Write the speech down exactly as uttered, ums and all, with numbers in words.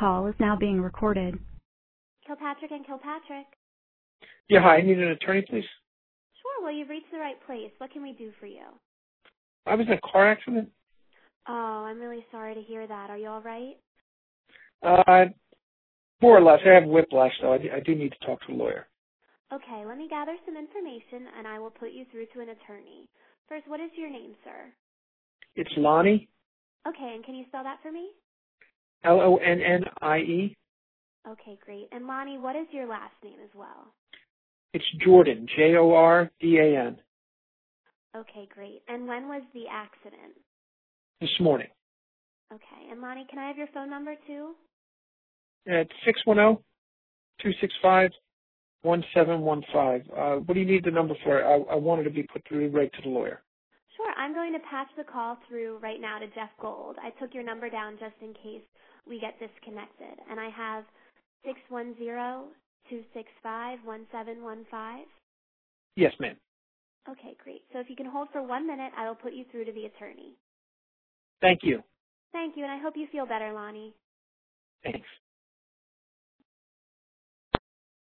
call is now being recorded. Kilpatrick and Kilpatrick. Yeah, hi. I need an attorney, please. Sure, well, you've reached the right place. What can we do for you? I was in a car accident. Oh, I'm really sorry to hear that. Are you all right? Uh, more or less. I have whiplash, though. I, do- I do need to talk to a lawyer. Okay, let me gather some information, and I will put you through to an attorney. First, what is your name, sir? It's Lonnie, Okay, and can you spell that for me? L O N N I E. Okay, great. And Lonnie, what is your last name as well? It's Jordan, J O R D A N. Okay, great. And when was the accident? This morning. Okay, and Lonnie, can I have your phone number too? At six one zero, two six five, one seven one five. Uh, what do you need the number for? I, I wanted to be put through right to the lawyer. Sure, I'm going to patch the call through right now to Jeff Gold. I took your number down just in case we get disconnected. And I have six one zero, two six five, one seven one five. Yes, ma'am. Okay, great. So if you can hold for one minute, I will put you through to the attorney. Thank you. Thank you, and I hope you feel better, Lonnie. Thanks.